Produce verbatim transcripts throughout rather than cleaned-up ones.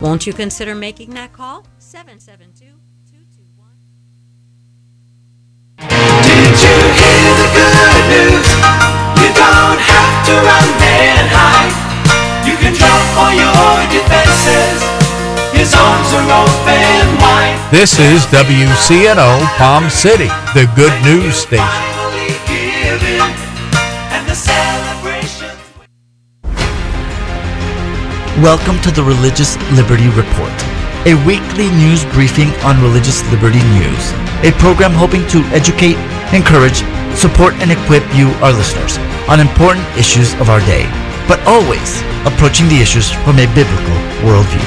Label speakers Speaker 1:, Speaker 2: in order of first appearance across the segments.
Speaker 1: Won't you consider making that call? seven seven two, two two one.
Speaker 2: Did you hear the good news? You don't have to run and hide. You can drop all your defenses. His arms are open wide.
Speaker 3: This is W C N O Palm City, the good news station.
Speaker 2: Finally giving, and the celebrations.
Speaker 4: Welcome to the Religious Liberty Report, a weekly news briefing on religious liberty news, a program hoping to educate, encourage, support, and equip you, our listeners, on important issues of our day, but always approaching the issues from a biblical worldview.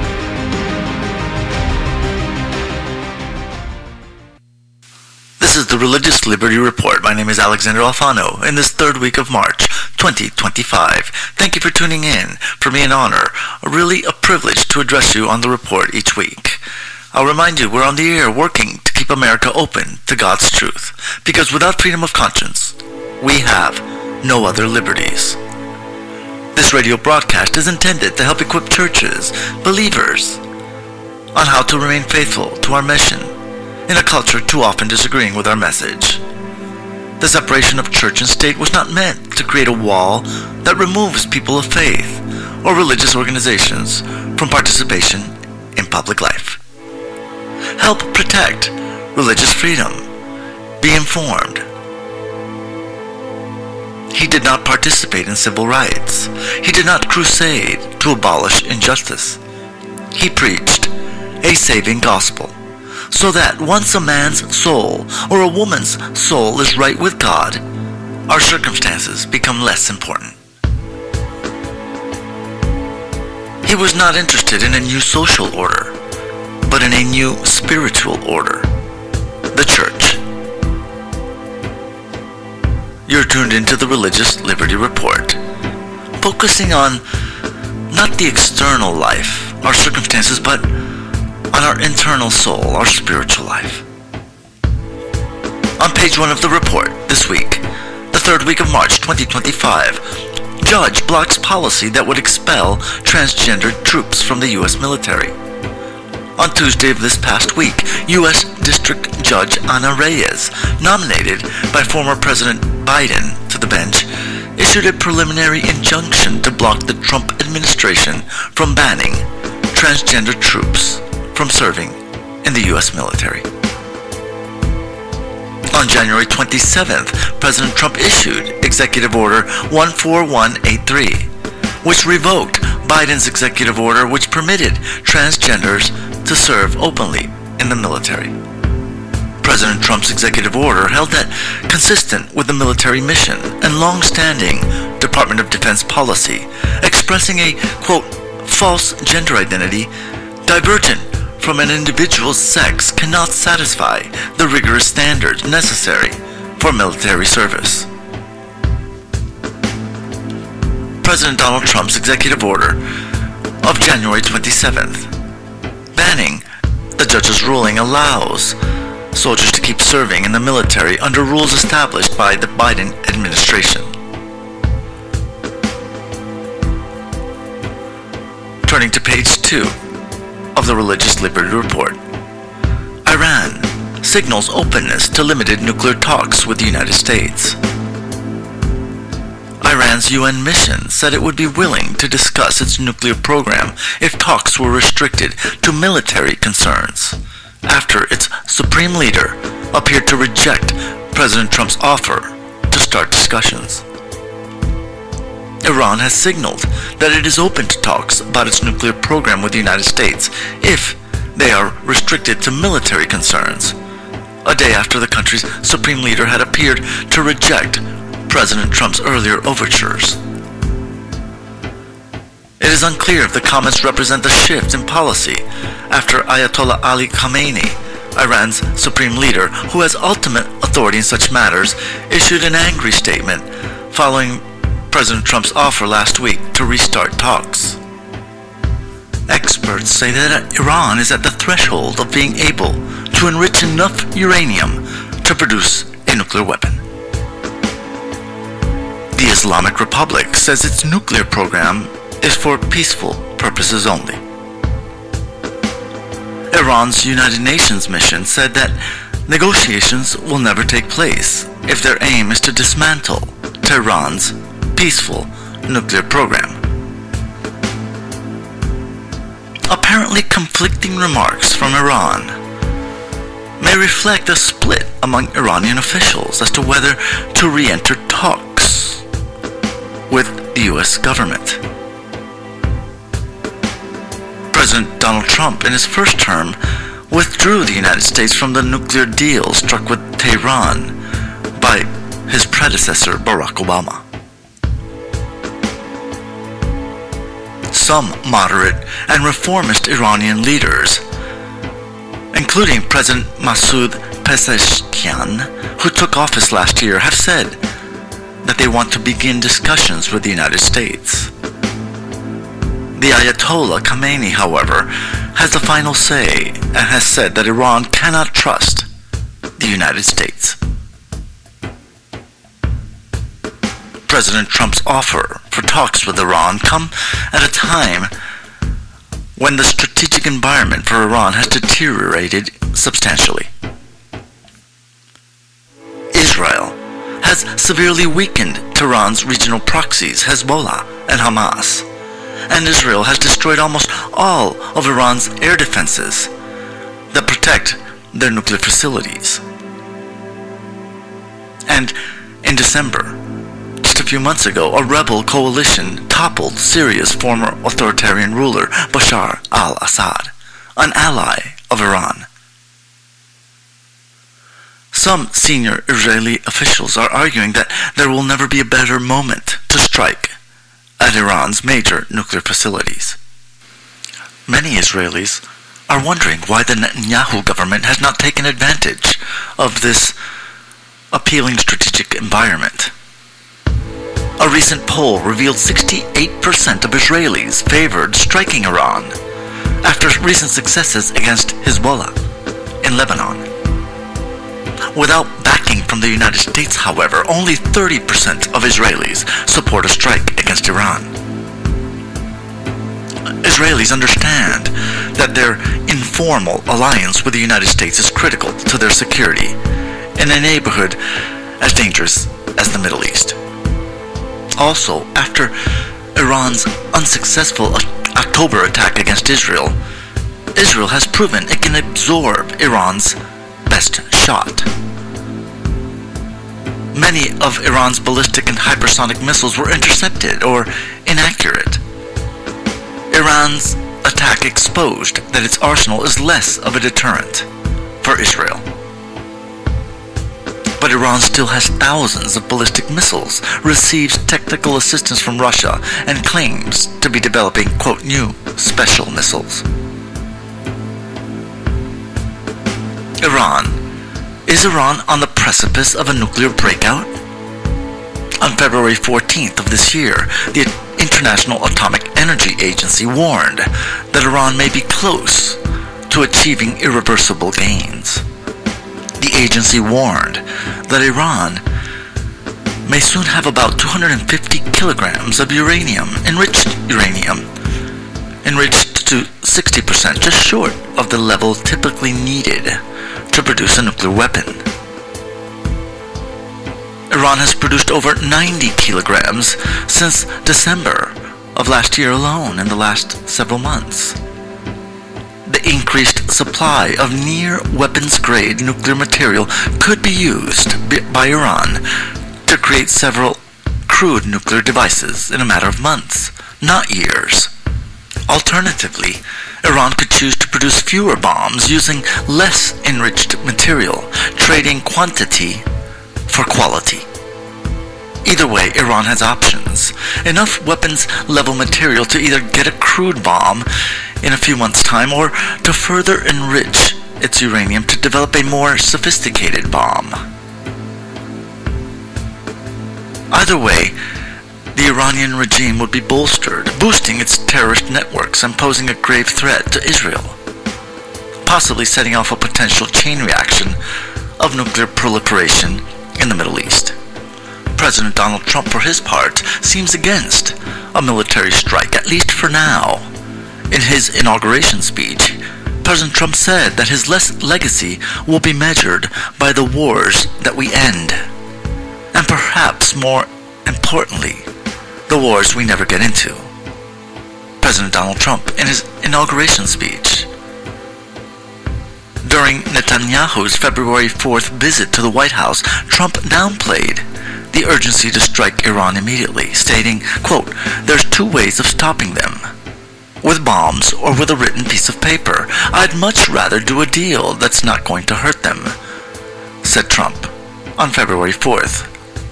Speaker 4: This is the Religious Liberty Report. My name is Alexander Alfano. In this third week of March, twenty twenty-five. Thank you for tuning in. For me, an honor, really a privilege to address you on the report each week. I'll remind you, we're on the air working to keep America open to God's truth, because without freedom of conscience, we have no other liberties. This radio broadcast is intended to help equip churches, believers, on how to remain faithful to our mission in a culture too often disagreeing with our message. The separation of church and state was not meant to create a wall that removes people of faith or religious organizations from participation in public life. Help protect religious freedom. Be informed. He did not participate in civil rights. He did not crusade to abolish injustice. He preached a saving gospel, so that once a man's soul or a woman's soul is right with God, our circumstances become less important. He was not interested in a new social order, but in a new spiritual order, the church. You're tuned into the Religious Liberty Report, focusing on not the external life, our circumstances, but on our internal soul, our spiritual life. On page one of the report this week, the third week of March twenty twenty-five, judge blocks policy that would expel transgendered troops from the U S military. On Tuesday of this past week, U S District Judge Ana Reyes, nominated by former President Biden to the bench, issued a preliminary injunction to block the Trump administration from banning transgender troops from serving in the U S military. On January twenty-seventh, President Trump issued Executive Order one four one eight three, which revoked Biden's executive order which permitted transgenders to serve openly in the military. President Trump's executive order held that consistent with the military mission and long-standing Department of Defense policy, expressing a, quote, false gender identity divergent from an individual's sex cannot satisfy the rigorous standards necessary for military service. President Donald Trump's executive order of January twenty-seventh, banning the judge's ruling, allows soldiers to keep serving in the military under rules established by the Biden administration. Turning to page two of the Religious Liberty Report. Iran signals openness to limited nuclear talks with the United States. Iran's U N mission said it would be willing to discuss its nuclear program if talks were restricted to military concerns, after its supreme leader appeared to reject President Trump's offer to start discussions. Iran has signaled that it is open to talks about its nuclear program with the United States if they are restricted to military concerns, a day after the country's supreme leader had appeared to reject President Trump's earlier overtures. It is unclear if the comments represent a shift in policy after Ayatollah Ali Khamenei, Iran's supreme leader, who has ultimate authority in such matters, issued an angry statement following President Trump's offer last week to restart talks. Experts say that Iran is at the threshold of being able to enrich enough uranium to produce a nuclear weapon. The Islamic Republic says its nuclear program is for peaceful purposes only. Iran's United Nations mission said that negotiations will never take place if their aim is to dismantle Tehran's peaceful nuclear program. Apparently conflicting remarks from Iran may reflect a split among Iranian officials as to whether to re-enter talks with the U S government. President Donald Trump, in his first term, withdrew the United States from the nuclear deal struck with Tehran by his predecessor Barack Obama. Some moderate and reformist Iranian leaders, including President Masoud Pezeshkian, who took office last year, have said that they want to begin discussions with the United States. The Ayatollah Khamenei, however, has the final say and has said that Iran cannot trust the United States. President Trump's offer for talks with Iran come at a time when the strategic environment for Iran has deteriorated substantially. Israel has severely weakened Tehran's regional proxies, Hezbollah and Hamas, and Israel has destroyed almost all of Iran's air defenses that protect their nuclear facilities. And in December, just a few months ago, a rebel coalition toppled Syria's former authoritarian ruler, Bashar al-Assad, an ally of Iran. Some senior Israeli officials are arguing that there will never be a better moment to strike at Iran's major nuclear facilities. Many Israelis are wondering why the Netanyahu government has not taken advantage of this appealing strategic environment. A recent poll revealed sixty-eight percent of Israelis favored striking Iran after recent successes against Hezbollah in Lebanon. Without backing from the United States, however, only thirty percent of Israelis support a strike against Iran. Israelis understand that their informal alliance with the United States is critical to their security in a neighborhood as dangerous as the Middle East. Also, after Iran's unsuccessful October attack against Israel, Israel has proven it can absorb Iran's best shot. Many of Iran's ballistic and hypersonic missiles were intercepted or inaccurate. Iran's attack exposed that its arsenal is less of a deterrent for Israel. But Iran still has thousands of ballistic missiles, receives technical assistance from Russia, and claims to be developing, quote, new special missiles. Iran. Is Iran on the precipice of a nuclear breakout? On February fourteenth of this year, the International Atomic Energy Agency warned that Iran may be close to achieving irreversible gains. The agency warned that Iran may soon have about two hundred fifty kilograms of uranium, enriched uranium, enriched to sixty percent, just short of the level typically needed to produce a nuclear weapon. Iran has produced over ninety kilograms since December of last year alone in the last several months. The increased supply of near-weapons-grade nuclear material could be used by Iran to create several crude nuclear devices in a matter of months, not years. Alternatively, Iran could choose to produce fewer bombs using less enriched material, trading quantity for quality. Either way, Iran has options. Enough weapons-level material to either get a crude bomb in a few months' time or to further enrich its uranium to develop a more sophisticated bomb. Either way, the Iranian regime would be bolstered, boosting its terrorist networks and posing a grave threat to Israel, possibly setting off a potential chain reaction of nuclear proliferation in the Middle East. President Donald Trump, for his part, seems against a military strike, at least for now. In his inauguration speech, President Trump said that his legacy will be measured by the wars that we end, and perhaps more importantly, the wars we never get into. President Donald Trump in his inauguration speech. During Netanyahu's February fourth visit to the White House, Trump downplayed the urgency to strike Iran immediately, stating, quote, "There's two ways of stopping them. With bombs or with a written piece of paper. I'd much rather do a deal that's not going to hurt them," said Trump on February fourth.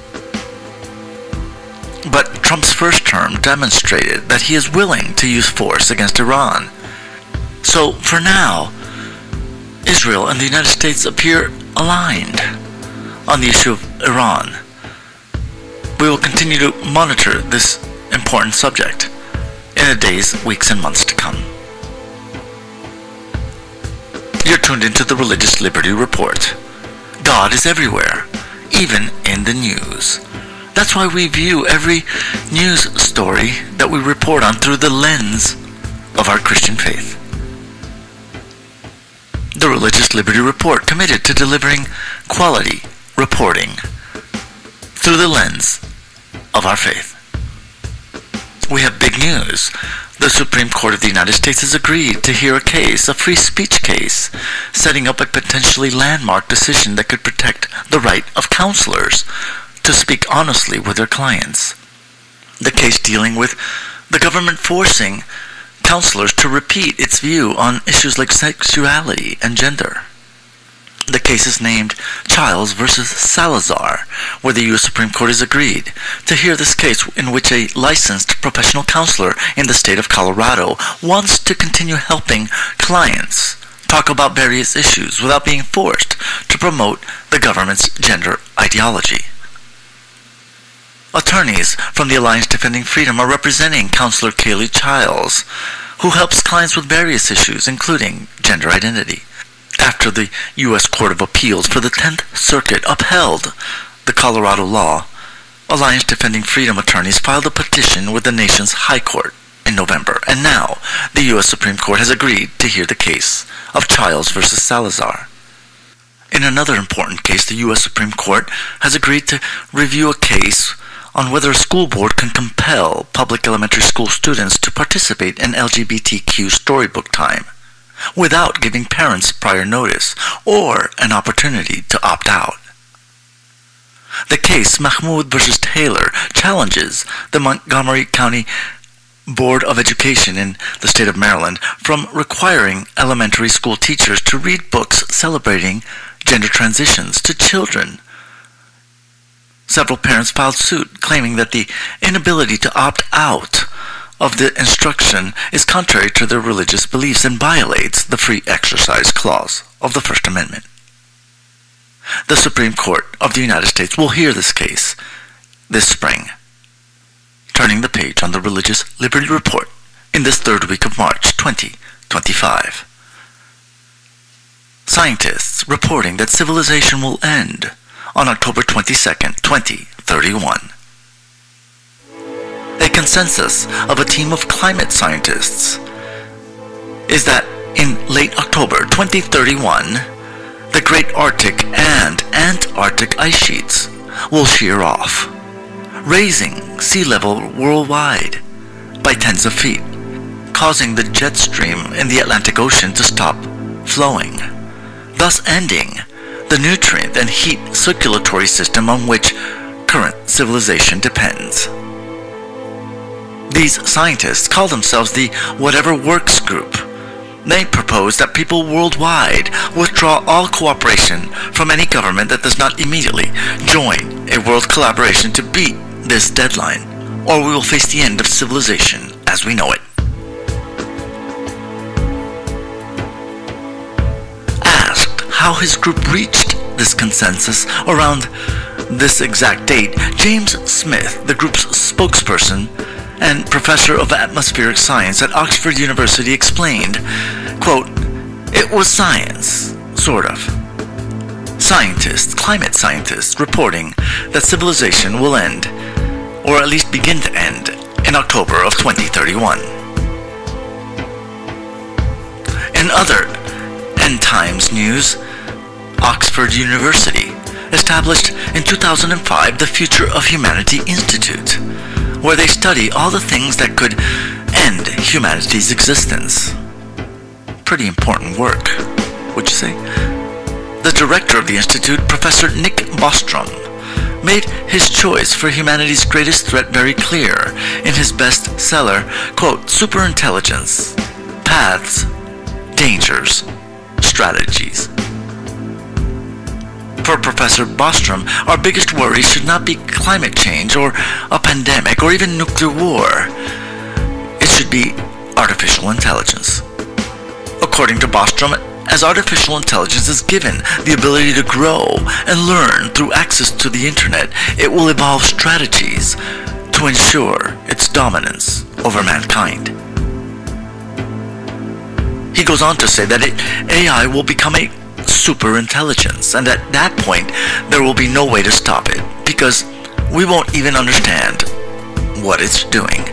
Speaker 4: But Trump's first term demonstrated that he is willing to use force against Iran. So, for now, Israel and the United States appear aligned on the issue of Iran. We will continue to monitor this important subject in the days, weeks, and months to come. You're tuned into the Religious Liberty Report. God is everywhere, even in the news. That's why we view every news story that we report on through the lens of our Christian faith. The Religious Liberty Report, committed to delivering quality reporting through the lens of our faith. We have big news. The Supreme Court of the United States has agreed to hear a case, a free speech case, setting up a potentially landmark decision that could protect the right of counselors to speak honestly with their clients. The case dealing with the government forcing counselors to repeat its view on issues like sexuality and gender. The case is named Childs versus Salazar, where the U S Supreme Court has agreed to hear this case in which a licensed professional counselor in the state of Colorado wants to continue helping clients talk about various issues without being forced to promote the government's gender ideology. Attorneys from the Alliance Defending Freedom are representing Counselor Kaylee Childs, who helps clients with various issues, including gender identity. After the U S Court of Appeals for the tenth Circuit upheld the Colorado law, Alliance Defending Freedom attorneys filed a petition with the nation's High Court in November, and now the U S Supreme Court has agreed to hear the case of Childs versus Salazar. In another important case, the U S Supreme Court has agreed to review a case on whether a school board can compel public elementary school students to participate in L G B T Q storybook time without giving parents prior notice or an opportunity to opt out. The case, Mahmoud versus Taylor, challenges the Montgomery County Board of Education in the state of Maryland from requiring elementary school teachers to read books celebrating gender transitions to children. Several parents filed suit claiming that the inability to opt out of the instruction is contrary to their religious beliefs and violates the Free Exercise Clause of the First Amendment. The Supreme Court of the United States will hear this case this spring. Turning the page on the Religious Liberty Report in this third week of March twenty twenty-five. Scientists reporting that civilization will end on October twenty-second, twenty thirty-one. A consensus of a team of climate scientists is that in late October twenty thirty-one, the Great Arctic and Antarctic ice sheets will shear off, raising sea level worldwide by tens of feet, causing the jet stream in the Atlantic Ocean to stop flowing, thus ending the nutrient and heat circulatory system on which current civilization depends. These scientists call themselves the Whatever Works Group. They propose that people worldwide withdraw all cooperation from any government that does not immediately join a world collaboration to beat this deadline, or we will face the end of civilization as we know it. Asked how his group reached this consensus around this exact date, James Smith, the group's spokesperson and professor of atmospheric science at Oxford University, explained, quote, "It was science, sort of. Scientists, climate scientists, reporting that civilization will end, or at least begin to end, in October of twenty thirty-one. In other End Times News, Oxford University established in two thousand five the Future of Humanity Institute, where they study all the things that could end humanity's existence. Pretty important work, would you say? The director of the institute, Professor Nick Bostrom, made his choice for humanity's greatest threat very clear in his bestseller, quote, Superintelligence, Paths, Dangers, Strategies. For Professor Bostrom, our biggest worry should not be climate change or a pandemic or even nuclear war. It should be artificial intelligence. According to Bostrom, as artificial intelligence is given the ability to grow and learn through access to the internet, it will evolve strategies to ensure its dominance over mankind. He goes on to say that it, A I will become a superintelligence, and at that point there will be no way to stop it, because we won't even understand what it's doing.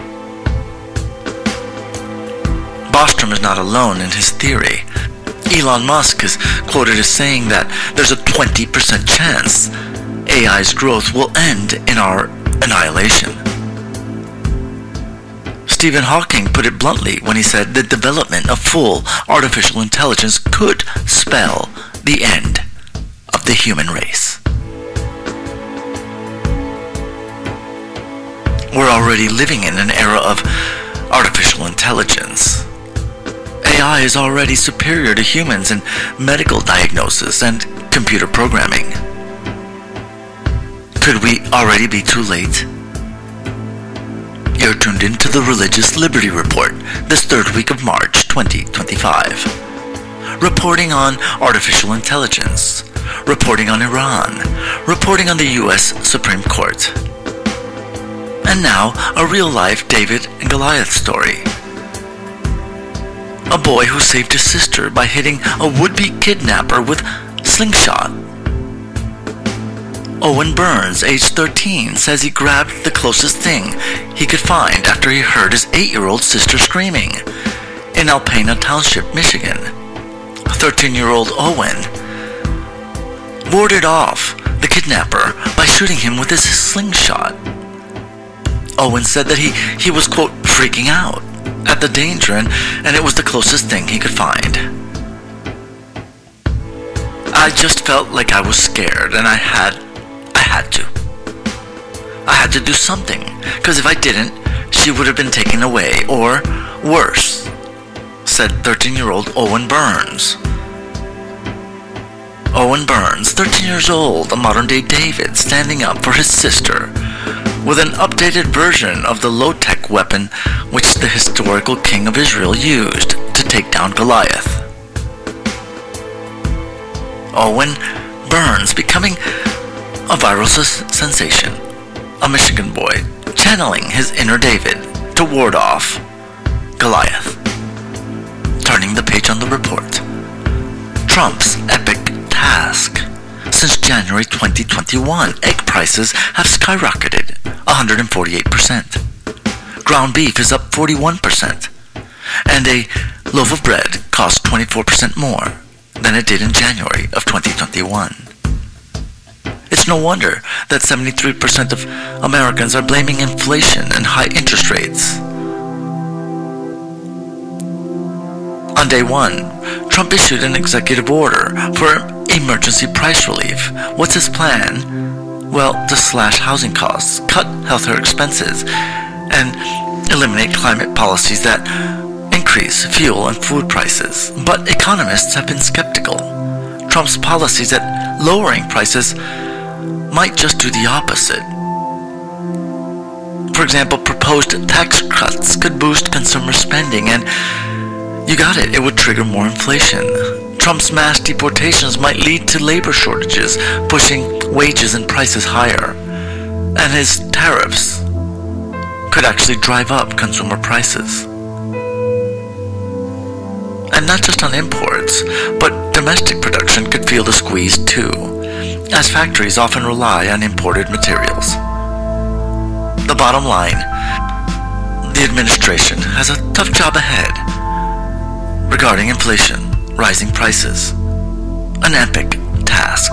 Speaker 4: Bostrom is not alone in his theory. Elon Musk is quoted as saying that there's a twenty percent chance A I's growth will end in our annihilation. Stephen Hawking put it bluntly when he said the development of full artificial intelligence could spell the end of the human race. We're already living in an era of artificial intelligence. A I is already superior to humans in medical diagnosis and computer programming. Could we already be too late? You're tuned in to the Religious Liberty Report, this third week of March twenty twenty-five. Reporting on artificial intelligence, reporting on Iran, reporting on the U S Supreme Court. And now, a real-life David and Goliath story. A boy who saved his sister by hitting a would-be kidnapper with slingshot. Owen Burns, age thirteen, says he grabbed the closest thing he could find after he heard his eight-year-old sister screaming in Alpena Township, Michigan. thirteen-year-old Owen warded off the kidnapper by shooting him with his slingshot. Owen said that he, he was, quote, freaking out at the danger, and, and it was the closest thing he could find. I just felt like I was scared, and I had, I had to. I had to do something, because if I didn't, she would have been taken away, or worse, said thirteen-year-old Owen Burns. Owen Burns, thirteen years old, a modern-day David, standing up for his sister, with an updated version of the low-tech weapon which the historical king of Israel used to take down Goliath. Owen Burns becoming a viral sensation, a Michigan boy channeling his inner David to ward off Goliath. Turning the page on the report. Trump's epic task. Since January twenty twenty-one, egg prices have skyrocketed one hundred forty-eight percent. Ground beef is up forty-one percent. And a loaf of bread costs twenty-four percent more than it did in January of twenty twenty-one. It's no wonder that seventy-three percent of Americans are blaming inflation and high interest rates. On day one, Trump issued an executive order for emergency price relief. What's his plan? Well, to slash housing costs, cut healthcare expenses, and eliminate climate policies that increase fuel and food prices. But economists have been skeptical. Trump's policies at lowering prices might just do the opposite. For example, proposed tax cuts could boost consumer spending, and you got it, it would trigger more inflation. Trump's mass deportations might lead to labor shortages, pushing wages and prices higher. And his tariffs could actually drive up consumer prices. And not just on imports, but domestic production could feel the squeeze too, as factories often rely on imported materials. The bottom line, the administration has a tough job ahead regarding inflation, rising prices. An epic task.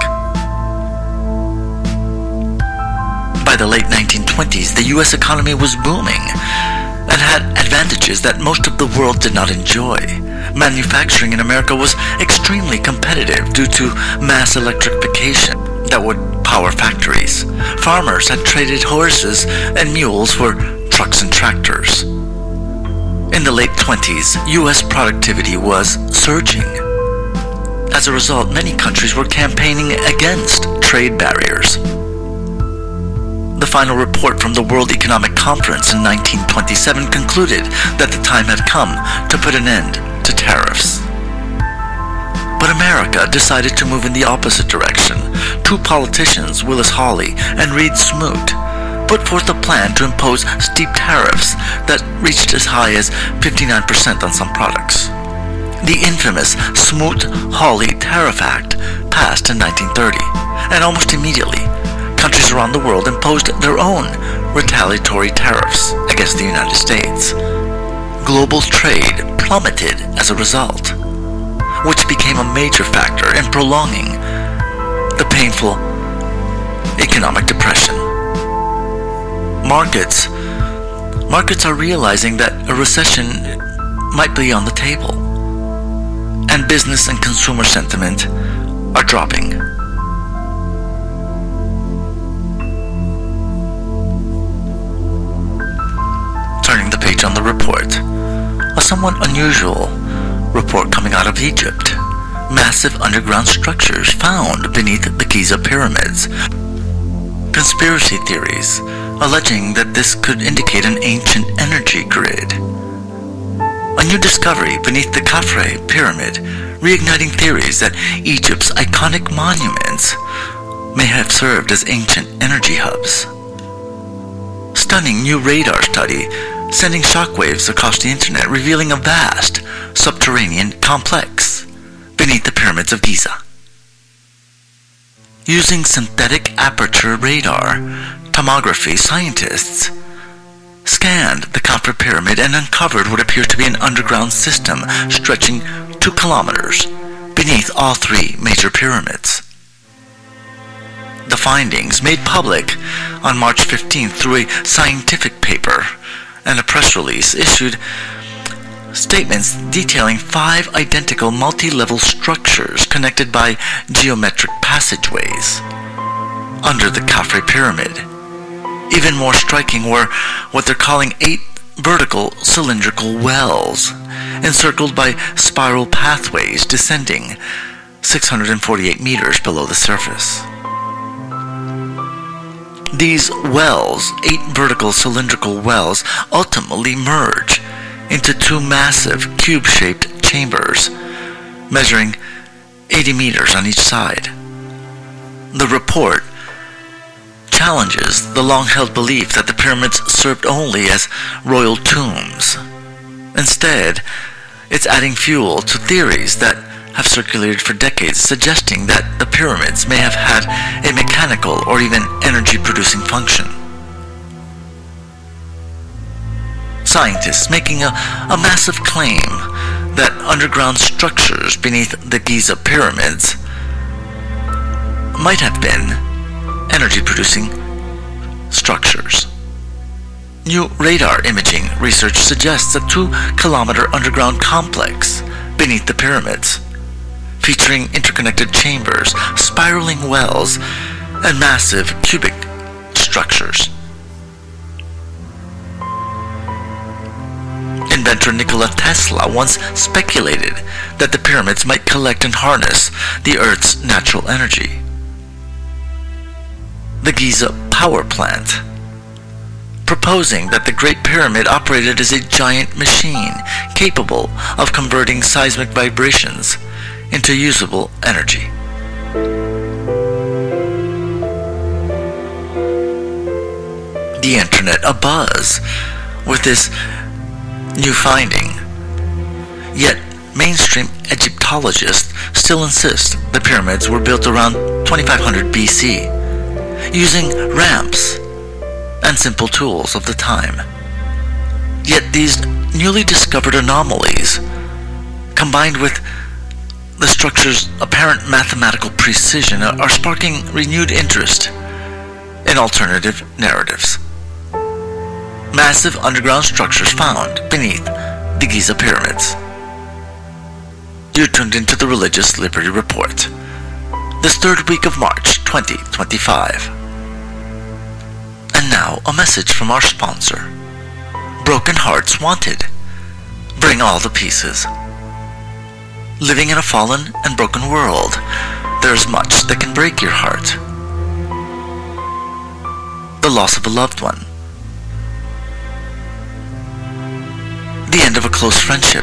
Speaker 4: By the late nineteen twenties, the U S economy was booming and had advantages that most of the world did not enjoy. Manufacturing in America was extremely competitive due to mass electrification that would power factories. Farmers had traded horses and mules for trucks and tractors. In the late twenties, U S productivity was surging. As a result, many countries were campaigning against trade barriers. The final report from the World Economic Conference in nineteen twenty-seven concluded that the time had come to put an end to tariffs. But America decided to move in the opposite direction. Two politicians, Willis Hawley and Reed Smoot, put forth a plan to impose steep tariffs that reached as high as fifty-nine percent on some products. The infamous Smoot-Hawley Tariff Act passed in nineteen thirty, and almost immediately, countries around the world imposed their own retaliatory tariffs against the United States. Global trade plummeted as a result, which became a major factor in prolonging the painful economic depression. Markets, markets are realizing that a recession might be on the table, and business and consumer sentiment are dropping. Turning the page on the report, a somewhat unusual report coming out of Egypt. Massive underground structures found beneath the Giza pyramids. Conspiracy theories alleging that this could indicate an ancient energy grid. A new discovery beneath the Khafre pyramid, reigniting theories that Egypt's iconic monuments may have served as ancient energy hubs. Stunning new radar study sending shockwaves across the internet, revealing a vast subterranean complex beneath the pyramids of Giza. Using synthetic aperture radar tomography, scientists scanned the Khafre pyramid and uncovered what appeared to be an underground system stretching two kilometers beneath all three major pyramids. The findings, made public on March fifteenth through a scientific paper and a press release, issued statements detailing five identical multi-level structures connected by geometric passageways under the Khafre pyramid. Even more striking were what they're calling eight vertical cylindrical wells, encircled by spiral pathways descending six hundred forty-eight meters below the surface. These wells, eight vertical cylindrical wells, ultimately merge into two massive cube-shaped chambers, measuring eighty meters on each side. The report challenges the long-held belief that the pyramids served only as royal tombs. Instead, it's adding fuel to theories that have circulated for decades, suggesting that the pyramids may have had a mechanical or even energy-producing function. Scientists making a, a massive claim that underground structures beneath the Giza pyramids might have been energy-producing structures. New radar imaging research suggests a two-kilometer underground complex beneath the pyramids, featuring interconnected chambers, spiraling wells, and massive cubic structures. Inventor Nikola Tesla once speculated that the pyramids might collect and harness the Earth's natural energy. The Giza power plant, proposing that the Great Pyramid operated as a giant machine capable of converting seismic vibrations into usable energy. The internet abuzz with this new finding, yet mainstream Egyptologists still insist the pyramids were built around twenty-five hundred B C, using ramps and simple tools of the time. Yet these newly discovered anomalies, combined with The structure's apparent mathematical precision are sparking renewed interest in alternative narratives. Massive underground structures found beneath the Giza pyramids. You're tuned into the Religious Liberty Report, this third week of March twenty twenty-five. And now, a message from our sponsor. Broken Hearts Wanted. Bring all the pieces. Living in a fallen and broken world, there's much that can break your heart. The loss of a loved one. The end of a close friendship.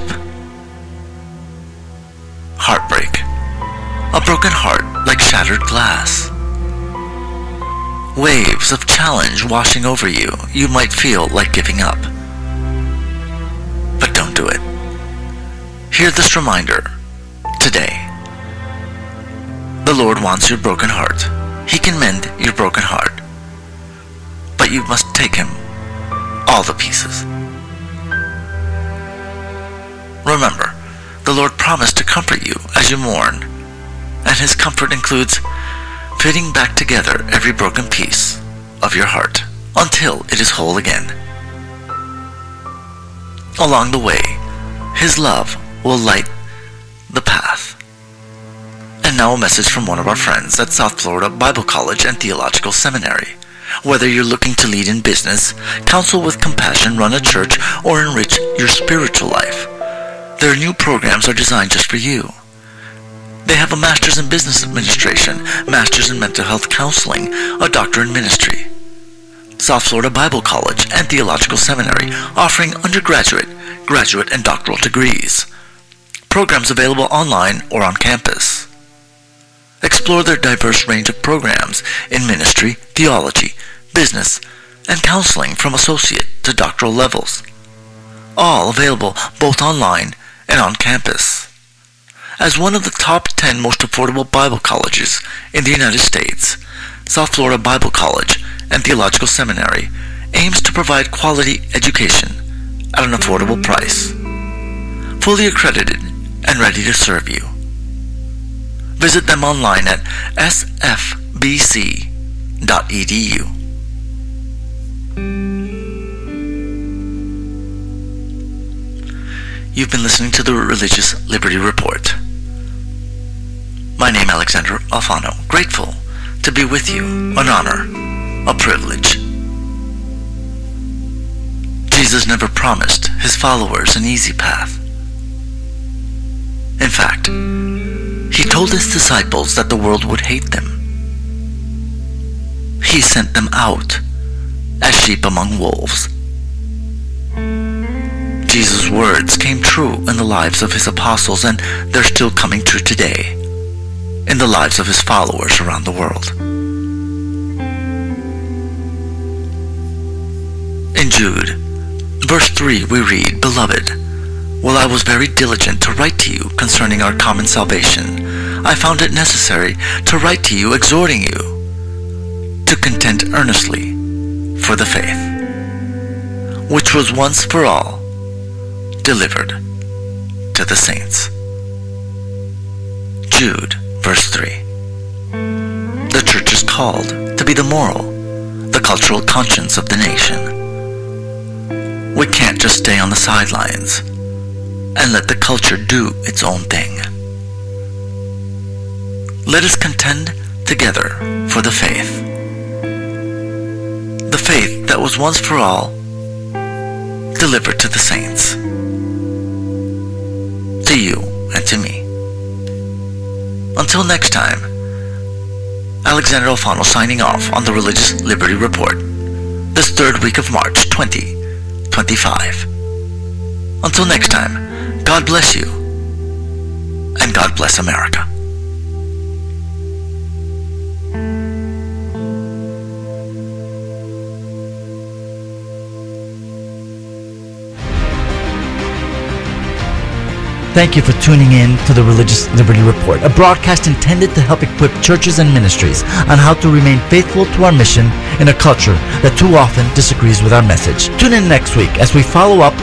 Speaker 4: Heartbreak. A broken heart like shattered glass. Waves of challenge washing over you. You might feel like giving up. But don't do it. Hear this reminder today. The Lord wants your broken heart. He can mend your broken heart. But you must take Him all the pieces. Remember, the Lord promised to comfort you as you mourn, and His comfort includes fitting back together every broken piece of your heart until it is whole again. Along the way, His love will light the path. And now a message from one of our friends at South Florida Bible College and Theological Seminary. Whether you're looking to lead in business, counsel with compassion, run a church, or enrich your spiritual life, their new programs are designed just for you. They have a Master's in Business Administration, Master's in Mental Health Counseling, a Doctorate in Ministry. South Florida Bible College and Theological Seminary offering undergraduate, graduate, and doctoral degrees. Programs available online or on campus. Explore their diverse range of programs in ministry, theology, business, and counseling from associate to doctoral levels. All available both online and on campus. As one of the top ten most affordable Bible colleges in the United States, South Florida Bible College and Theological Seminary aims to provide quality education at an affordable price. Fully accredited and ready to serve you. Visit them online at s f b c dot e d u. You've been listening to the Religious Liberty Report. My name is Alexander Alfano. Grateful to be with you. An honor, a privilege. Jesus never promised His followers an easy path. In fact, He told His disciples that the world would hate them. He sent them out as sheep among wolves. Jesus' words came true in the lives of His apostles, and they're still coming true today in the lives of His followers around the world. In Jude, verse three, we read, "Beloved, while I was very diligent to write to you concerning our common salvation, I found it necessary to write to you exhorting you to contend earnestly for the faith, which was once for all delivered to the saints." Jude, verse three. The church is called to be the moral, the cultural conscience of the nation. We can't just stay on the sidelines and let the culture do its own thing. Let us contend together for the faith. The faith that was once for all delivered to the saints. To you and to me. Until next time, Alexander Alfano signing off on the Religious Liberty Report, this third week of March twenty twenty-five. Until next time, God bless you, and God bless America.
Speaker 5: Thank you for tuning in to the Religious Liberty Report, a broadcast intended to help equip churches and ministries on how to remain faithful to our mission in a culture that too often disagrees with our message. Tune in next week as we follow up